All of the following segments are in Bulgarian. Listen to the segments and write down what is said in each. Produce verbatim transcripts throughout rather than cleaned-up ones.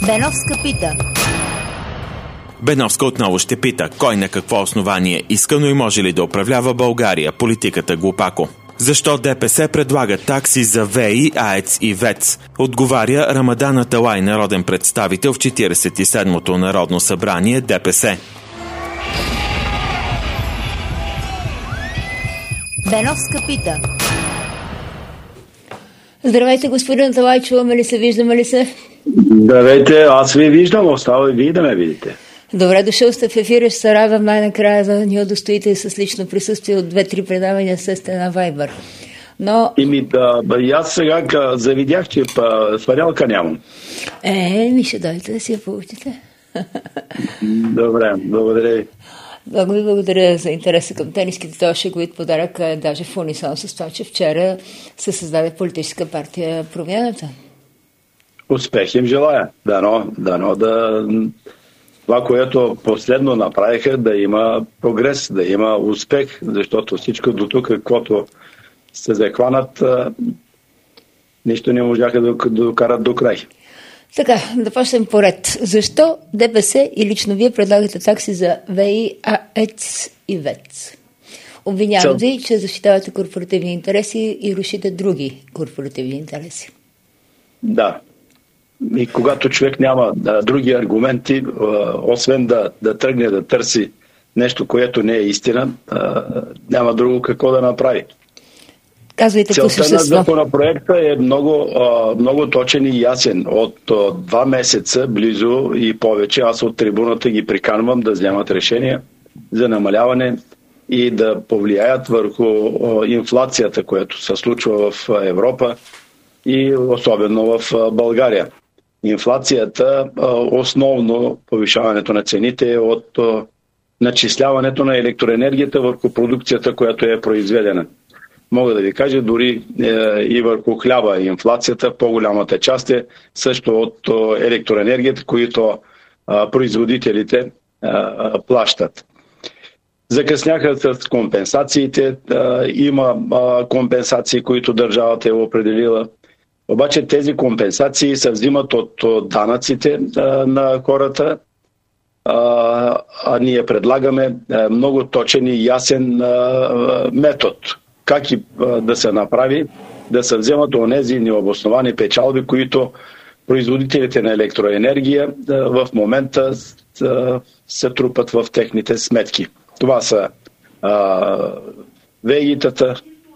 Беновска пита. Беновска отново ще пита кой на какво основание иска, но и може ли да управлява България, политиката глупако. Защо ДПС предлага такси за ВЕИ, АЕЦ и ВЕЦ? Отговаря Рамадан Аталай, народен представител в четиридесет и седмото Народно събрание ДПС. Беновска пита. Здравейте, господин Аталай, чуваме ли се, виждаме ли се? Здравейте, аз ви виждам, остава и вие да ме видите. Добре дошъл сте в ефира, ще се радвам най-накрая да ни удостоите с лично присъствие от две-три предавания с стена Вайбър. Но... Ими да, и аз сега завидях, че сварялка нямам. Е, ми ще дойдете да си я получите. Добре, благодаря ви. Много ви благодаря за интереса към тениските. Това шеговит подарък е даже в унисон с това, че вчера се създаде политическа партия Промяната. Успех им желая. Дано, дано да... Това, което последно направиха, да има прогрес, да има успех, защото всичко до тук, каквото се захванат, нищо не можаха да докарат до край. Така, да почнем поред. Защо ДПС и лично вие предлагате такси за ВЕИ, АЕЦ и ВЕЦ? Обвинявам ви, че защитавате корпоративни интереси и рушите други корпоративни интереси. Да. И когато човек няма да, други аргументи, а, освен да, да тръгне да търси нещо, което не е истина, а, няма друго какво да направи. Казвайте, целта на законопроекта е много, а, много точен и ясен. От а, два месеца близо и повече аз от трибуната ги приканвам да вземат решения за намаляване и да повлияят върху а, инфлацията, която се случва в Европа и особено в а, България. Инфлацията, основно повишаването на цените е от начисляването на електроенергията върху продукцията, която е произведена. Мога да ви кажа, дори и върху хляба инфлацията, по-голямата част е също от електроенергията, които производителите плащат. Закъсняха с компенсациите, има компенсации, които държавата е определила. Обаче тези компенсации се взимат от данъците а, на хората, а, а ние предлагаме а, много точен и ясен а, метод. Как и а, да се направи, да се вземат онези необосновани печалби, които производителите на електроенергия а, в момента а, се трупат в техните сметки. Това са ВЕИ-тата,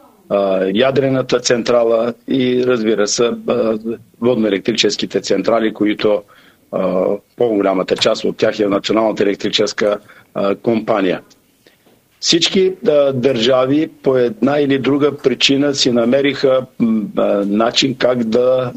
ядрената централа и, разбира се, водно-електрическите централи, които по-голямата част от тях е Националната електрическа компания. Всички държави по една или друга причина си намериха начин как да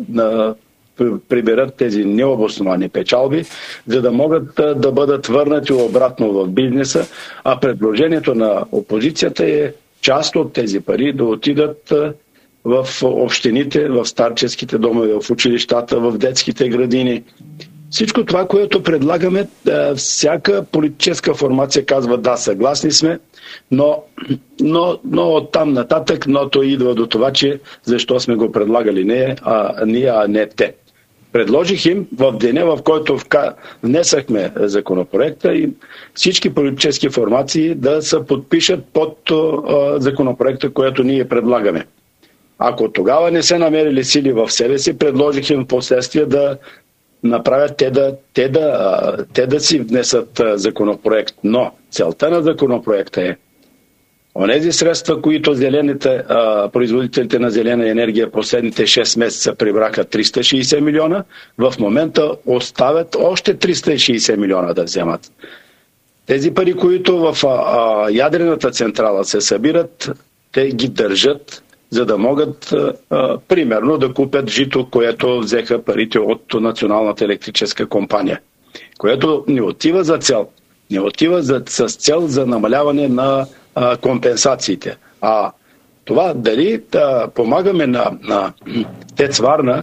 приберат тези необосновани печалби, за да могат да бъдат върнати обратно в бизнеса, а предложението на опозицията е част от тези пари да отидат в общините, в старческите домове, в училищата, в детските градини. Всичко това, което предлагаме, всяка политическа формация казва да, съгласни сме, но, но, но оттам нататък, но то идва до това, че защо сме го предлагали не, а, ние, а не те. Предложих им в деня, в който внесахме законопроекта и всички политически формации да се подпишат под а, законопроекта, който ние предлагаме. Ако тогава не се намерили сили в себе си, предложих им в последствие да направят те да, те да, те да си внесат законопроект. Но целта на законопроекта е онези средства, които зелените, а, производителите на зелена енергия последните шест месеца прибраха триста и шейсет милиона, в момента оставят още триста и шейсет милиона да вземат. Тези пари, които в а, а, ядрената централа се събират, те ги държат, за да могат а, примерно да купят жито, което взеха парите от Националната електрическа компания, което не отива за цел. Не отива за, с цел за намаляване на а, компенсациите. А това дали да помагаме на, на ТЕЦ Варна,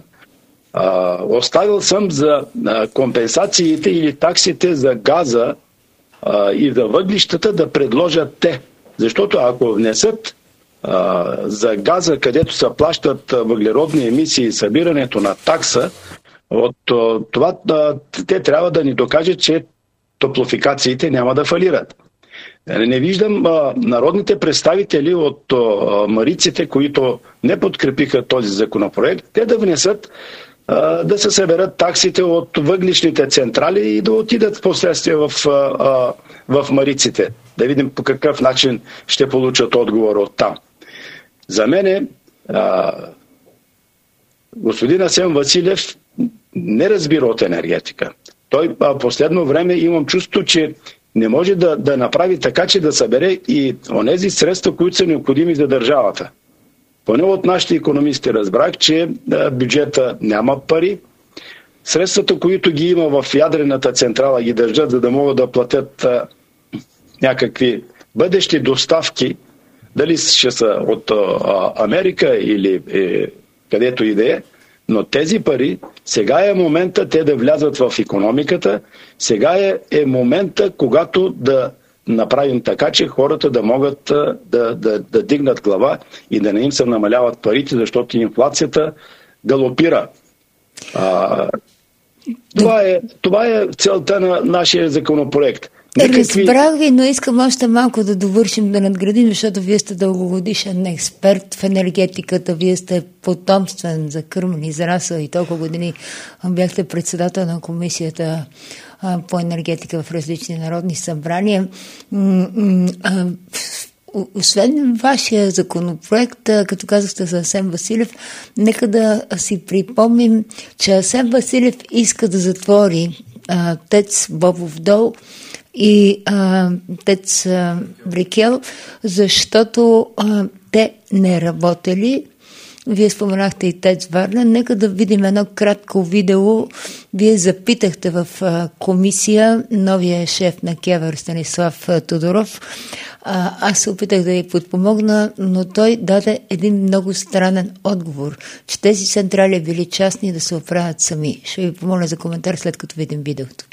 а, оставил съм за а, компенсациите или таксите за газа а, и за въглищата да предложат те. Защото ако внесат а, за газа, където се плащат въглеродни емисии и събирането на такса, От това те трябва да ни докажат, че топлофикациите няма да фалират. Не виждам а, народните представители от а, мариците, които не подкрепиха този законопроект, те да внесат а, да се съберат таксите от въглишните централи и да отидат в последствие в, а, а, в мариците. Да видим по какъв начин ще получат отговор от там. За мен господин Асен Василев не разбира от енергетика. Той а, последно време имам чувство, че не може да, да направи така, че да събере и онези средства, които са необходими за държавата. Поне от нашите икономисти разбрах, че а, бюджета няма пари. Средствата, които ги има в ядрената централа, ги държат, за да могат да платят а, някакви бъдещи доставки, дали ще са от а, Америка или е, където и да е, но тези пари, сега е момента те да влязат в икономиката, сега е, е момента, когато да направим така, че хората да могат да, да, да дигнат глава и да не им се намаляват парите, защото инфлацията галопира. А, това, е, това е целта на нашия законопроект. Никакви... Разбрах ви, но искам още малко да довършим, да надградим, защото вие сте дългогодишен експерт в енергетиката, вие сте потомствен, закърман, израсъл и толкова години бяхте председател на комисията а, по енергетика в различни народни събрания. А, освен вашия законопроект, като казахте за Асен Василев, нека да си припомним, че Асен Василев иска да затвори а, ТЕЦ Бобов дол и а, ТЕЦ а, Брикел, защото а, те не работели. Вие споменахте и ТЕЦ Варна. Нека да видим едно кратко видео. Вие запитахте в а, комисия новия шеф на КЕВР Станислав а, Тодоров. А, аз се опитах да ви подпомогна, но той даде един много странен отговор, че тези централи били частни да се оправят сами. Ще ви помоля за коментар след като видим видеото.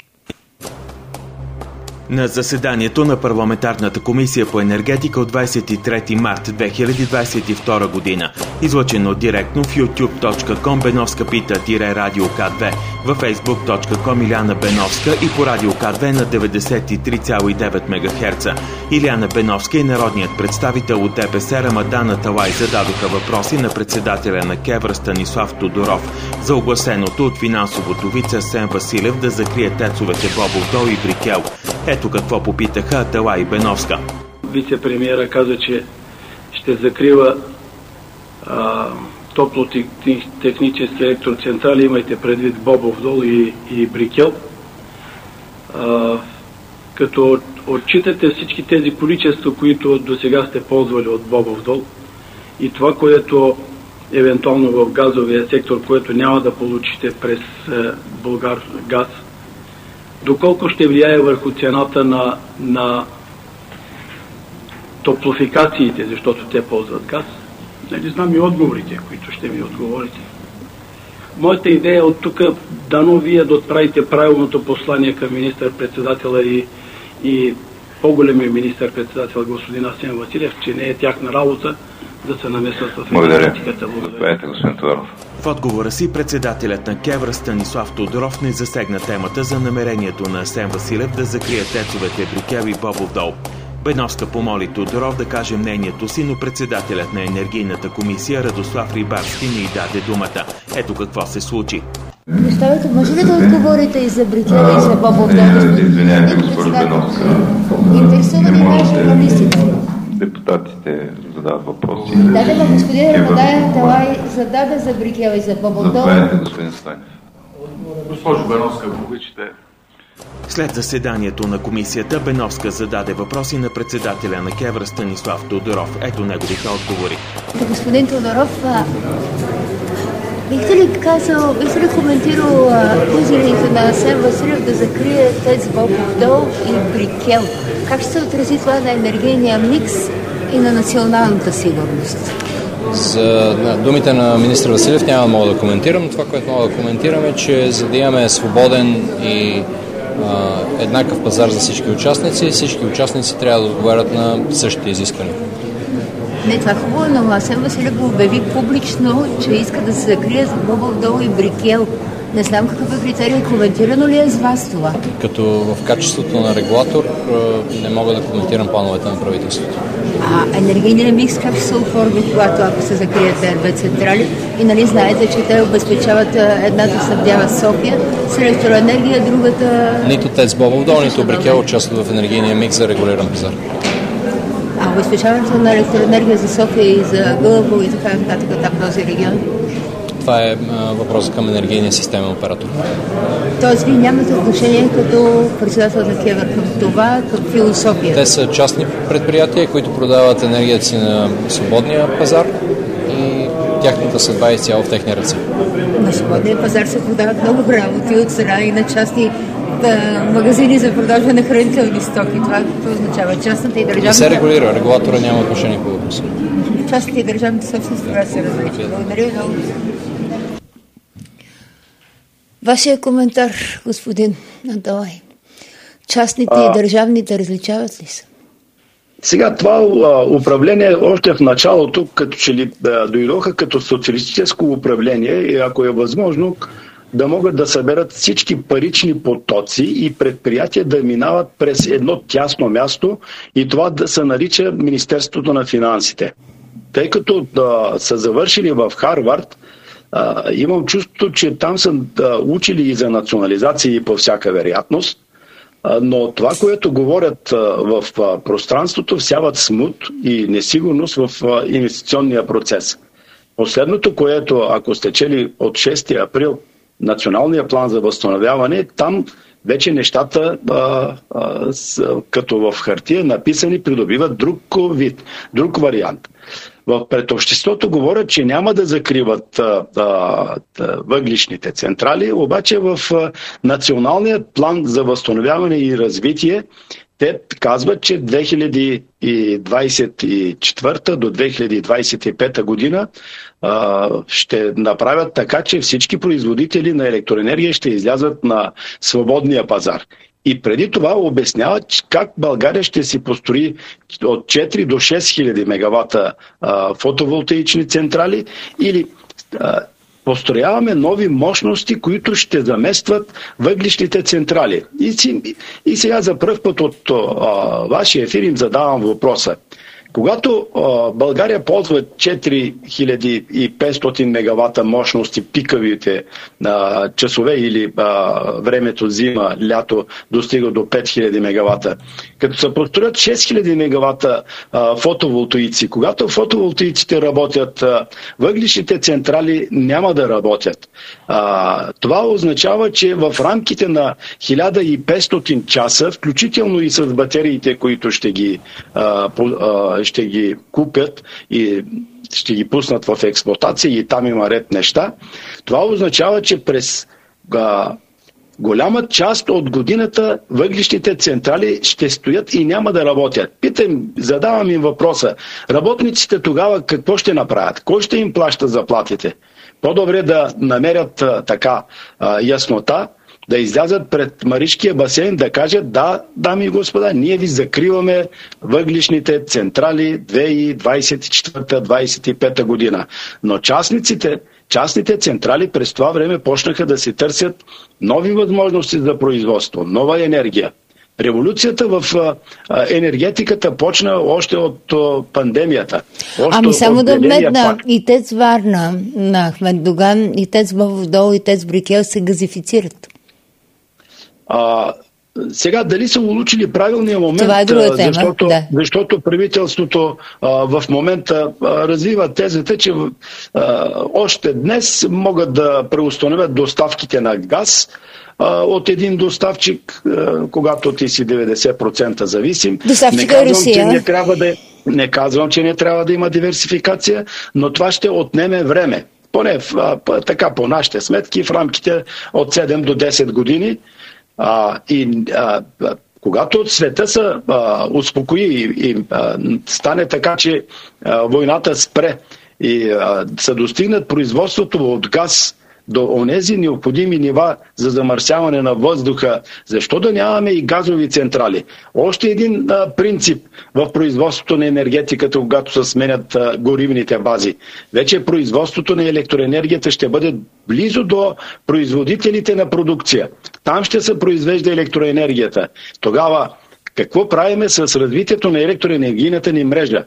На заседанието на парламентарната комисия по енергетика от двадесет и трети март две хиляди двадесет и втора година, излъчено директно в ютуб точка ком Беновска пита радио К две, във фейсбук точка ком Иляна Беновска и по радио К две на деветдесет и три цяло и девет мегахерца. Иляна Беновска и народният представител от ДПС Рамадан Аталай зададоха въпроси на председателя на КЕВР Станислав Тодоров за огласеното от финансовото вице Асен Василев да закрие тецовете Бобов дол и Брикел. Ето какво попитаха Аталай и Беновска. Вице-премиера каза, че ще закрива а, топлотехнически електроцентрали, имайте предвид Бобов дол и, и Брикел. А, като отчитате всички тези количества, които до сега сте ползвали от Бобов дол и това, което евентуално в газовия сектор, което няма да получите през е, Булгаргаз, доколко ще влияе върху цената на, на топлофикациите, защото те ползват газ. Не знам и отговорите, които ще ми отговорите. Моята идея е от тук, дано вие да отправите правилното послание към министър-председателя и, и по-големия министър-председател господин Асен Василев, че не е тяхна работа да се намесват в енергетиката. Благодаря. господин Тодоров. В отговора си председателят на КЕВР Станислав Тодоров не засегна темата за намерението на Асен Василев да закрие тецовете Брикел и Бобов дол. Беновска помоли Тодоров да каже мнението си, но председателят на енергийната комисия Радослав Рибарски не й даде думата. Ето какво се случи. Представете, може ли да отговорите и за Брикел и за Бобов дол? Извинявайте, госпожо Беновска. Интересувани на журналистите. Депутатите задават въпроси. Да, да, господин Рамадан Аталай зададе за Брикел и за Бобов дол. Заповядайте, господин Стойнев. Госпожо Беновска, ако обичате. След заседанието на комисията, Беновска зададе въпроси на председателя на КЕВР Станислав Тодоров. Ето неговите отговори. Господин Тодоров, бихте ли казал, бихте ли коментирал позициите на Асен Василев да закрие ТЕЦ Бобов дол и Брикел? Как ще се отрази това на енергийния микс и на националната сигурност? За думите на министър Василев няма да мога да коментирам. Това, което мога да коментирам е, че за да имаме свободен и а, еднакъв пазар за всички участници, всички участници трябва да отговарят на същите изисквания. Не, това хубаво, но Асен Василев го обяви публично, че иска да се закрие за Бобов дол и Брикел. Не знам какъв е критерий, коментирано ли е с вас това? Като в качеството на регулатор не мога да коментирам плановете на правителството. А енергийният микс как ще се оформи, когато ако се закрият тези две централи? И нали знаете, че те обезпечават, едната снабдява София с електроенергия, другата... Нито ТЕЦ Бобов дол, нито Брикел участват в енергийния микс за регулиран пазар. А обезпечаването на електроенергия за София и за Гълъбово и така нататък там този регион? Това е въпрос към енергийния системен оператор. Тоест вие нямате отношение като председател на КЕВР към това, към философия? Те са частни предприятия, които продават енергията си на свободния пазар и тяхната съдба е изцяло в техни ръце. На свободния пазар се продават много работи от страна и на частни да, магазини за продажа на хранителни стоки. Това какво означава? Частната и държавната... Не се регулира. Регулатора няма отношение по въпроса. Частната и държавната собственост трябва да се различи. Благодаря много. Вашия коментар, господин Аталай. Частните а... и държавните различават ли се? Сега това а, управление още в началото, като че ли да, дойдоха като социалистическо управление и ако е възможно да могат да съберат всички парични потоци и предприятия да минават през едно тясно място и това да се нарича Министерството на финансите. Тъй като да, са завършили в Харвард, а, имам чувството, че там са да, учили и за национализация по всяка вероятност, а, но това, което говорят а, в а, пространството, всяват смут и несигурност в а, инвестиционния процес. Последното, което, ако сте чели от шести април, Националния план за възстановяване, там вече нещата, а, а, с, като в хартия написани, придобиват друг вид, друг вариант. В пред обществото говорят, че няма да закриват а, а, въглишните централи, обаче в а, Националният план за възстановяване и развитие те казват, че две хиляди двадесет и четвърта до две хиляди двадесет и пета година а, ще направят така, че всички производители на електроенергия ще излязат на свободния пазар. И преди това обясняват как България ще си построи от четири до шест хиляди мегавата а, фотоволтаични централи или а, построяваме нови мощности, които ще заместват въглишните централи. И, си, и сега за пръв път от а, вашия ефир им задавам въпроса. Когато а, България ползва четири хиляди и петстотин мегавата мощности, пикавите а, часове или а, времето зима, лято достига до пет хиляди мегавата, като се построят шест хиляди мегавата а, фотоволтаици, когато фотоволтаиците работят, а, въглишните централи няма да работят. А, това означава, че в рамките на хиляда и петстотин часа, включително и с батериите, които ще ги а, по, а, ще ги купят и ще ги пуснат в експлоатация и там има ред неща, това означава, че през а, голяма част от годината въглищните централи ще стоят и няма да работят. Питам, задавам им въпроса, работниците тогава какво ще направят? Кой ще им плаща заплатите? По-добре да намерят а, така а, яснота, да излязат пред Маришкия басейн, да кажат, да, дами и господа, ние ви закриваме въглишните централи две хиляди двадесет и четвърта - двадесет и пета година. Но частниците, частните централи през това време почнаха да се търсят нови възможности за производство, нова енергия. Революцията в а, енергетиката почна още от а, пандемията. Още ами само да вметна, факт. и ТЕЦ Варна на Ахмед Доган, и ТЕЦ Бобов дол, и ТЕЦ Брикел се газифицират. А, сега дали са улучили правилния момент, това е друга тема, защото, да. защото правителството а, в момента а, развива тезата, че а, още днес могат да преустановят доставките на газ а, от един доставчик, а, когато ти си деветдесет процента зависим. Доставчика е Русия. Че не трябва да, не казвам, че не трябва да има диверсификация, но това ще отнеме време. Поне а, така по нашите сметки в рамките от седем до десет години. А, и а, когато света се а, успокои и, и а, стане така, че а, войната спре и а, се достигнат производството от газ до онези необходими нива за замърсяване на въздуха, защо да нямаме и газови централи? Още един а, принцип в производството на енергетиката, когато се сменят а, горивните бази. Вече производството на електроенергията ще бъде близо до производителите на продукция. Там ще се произвежда електроенергията. Тогава какво правиме с развитието на електроенергийната ни мрежа?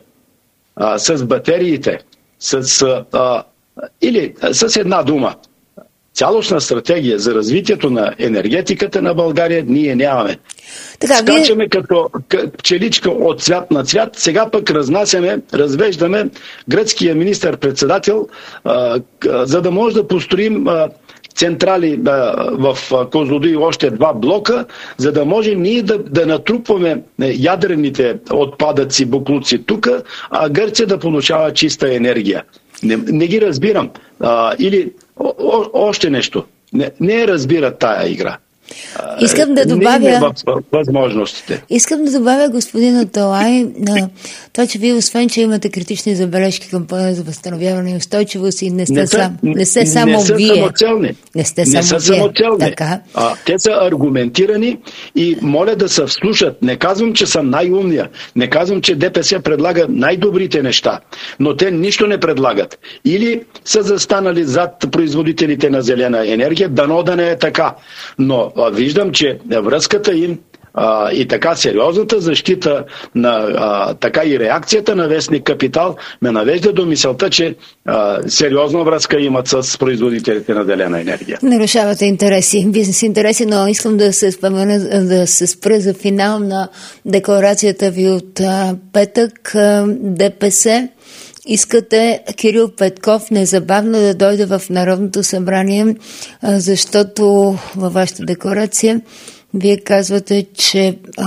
А, с батериите, с, а, или с една дума. Цялостна стратегия за развитието на енергетиката на България ние нямаме. Така, скачаме вие... като пчеличка от цвят на цвят, сега пък разнасяме, развеждаме гръцкия министър-председател, а, за да може да построим а, централи а, в Козлодуй още два блока, за да може ние да, да натрупваме ядрените отпадъци, буклуци тук, а Гърция да получава чиста енергия. Не, не ги разбирам. А, или о, о, още нещо. Не, не разбира тая игра. Искам да добавя възможностите. Искам да добавя, господин Аталай, на това, че вие, освен че имате критични забележки към плана за възстановяване и устойчивост, и не сте не сам, не сте само не са вие. Самоцелни. Не сте не само са вие. Самоцелни. Така. А, те са аргументирани и моля да се вслушат. Не казвам, че съм най-умния. Не казвам, че ДПС предлага най-добрите неща. Но те нищо не предлагат. Или са застанали зад производителите на зелена енергия, дано да не е така. Но виждам, че връзката им а, и така сериозната защита на а, така и реакцията на Вестник Капитал ме навежда до мисълта, че а, сериозна връзка имат с производителите на зелена енергия. Нарушавате интереси, бизнес интереси, но искам да се спомена, да се спра за финал на декларацията ви от а, петък. а, ДПС. Искате Кирил Петков незабавно да дойде в Народното събрание, защото във вашата декларация вие казвате, че а,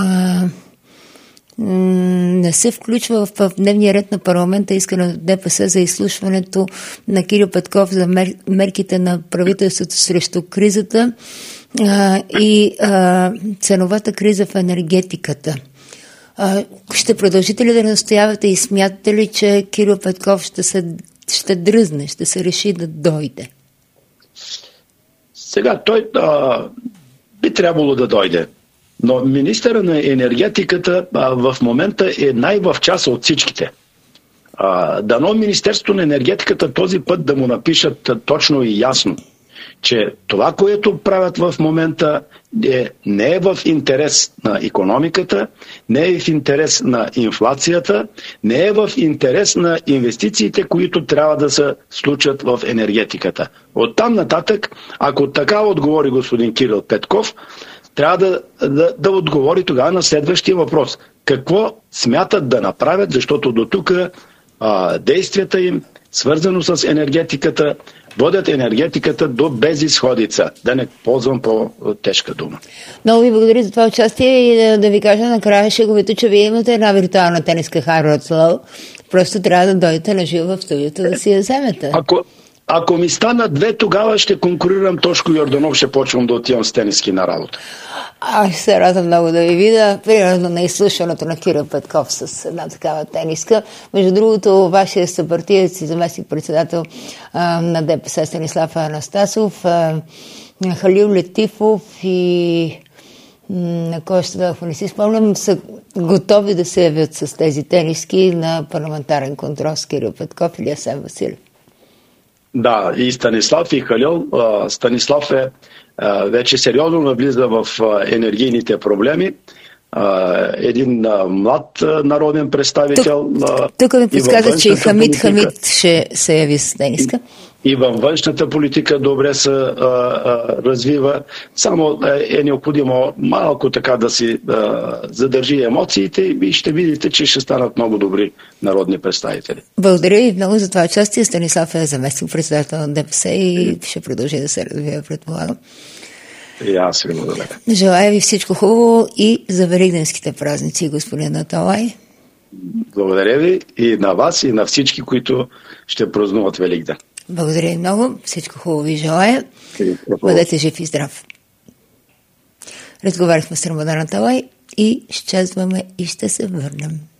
не се включва в, в дневния ред на парламента искане на ДПС за изслушването на Кирил Петков за мер, мерките на правителството срещу кризата а, и а, ценовата криза в енергетиката. Ще продължите ли да настоявате и смятате ли, че Кирил Петков ще се ще дръзне, ще се реши да дойде? Сега той а, би трябвало да дойде. Но министъра на енергетиката а, в момента е най-в час от всичките. А, дано Министерството на енергетиката този път да му напишат точно и ясно, че това, което правят в момента, е, не е в интерес на икономиката, не е в интерес на инфлацията, не е в интерес на инвестициите, които трябва да се случат в енергетиката. Оттам нататък, ако така отговори господин Кирил Петков, трябва да, да, да отговори тогава на следващия въпрос. Какво смятат да направят, защото до тук а, действията им, свързано с енергетиката, водят енергетиката до безизходица. Да не ползвам по-тежка дума. Много ви благодаря за това участие и да, да ви кажа накрая шеговито, че вие имате една виртуална тениска Harvard Slow. Просто трябва да дойдете на живо в студиото да си я вземете. Ако, ако ми стана две, тогава ще конкурирам Тошко Йорданов, ще почвам да отивам с тениски на работа. Аз се радвам много да ви видя. Примерно на изслушването на Кирил Петков с една такава тениска. Между другото, вашия съпартиец и заместник-председател а, на ДПС Станислав Анастасов, а, Халил Летифов и на кой ще да не си спомням, са готови да се явят с тези тениски на парламентарен контрол с Кирил Петков или Асен Василев. Да, и Станислав и Халил. Станислав е вече сериозно навлиза в енергийните проблеми. Един млад народен представител. Тук ми подсказа, че и Хамид политика, Хамид ще се яви с тениска. И, и във външната политика добре се а, а, развива. Само е необходимо малко така да си а, задържи емоциите и ще видите, че ще станат много добри народни представители. Благодаря и много за това участие. Станислав е заместник председател на ДПС и ще продължи да се развива, предполагам. И аз ви благодаря. Желая ви всичко хубаво и за великденските празници, господин Аталай. Благодаря ви и на вас, и на всички, които ще празнуват Великден. Благодаря и много. Всичко хубаво ви желая. Бъдете жив и здрав. Разговаряхме с Рамадан Аталай и изчезваме и ще се върнем.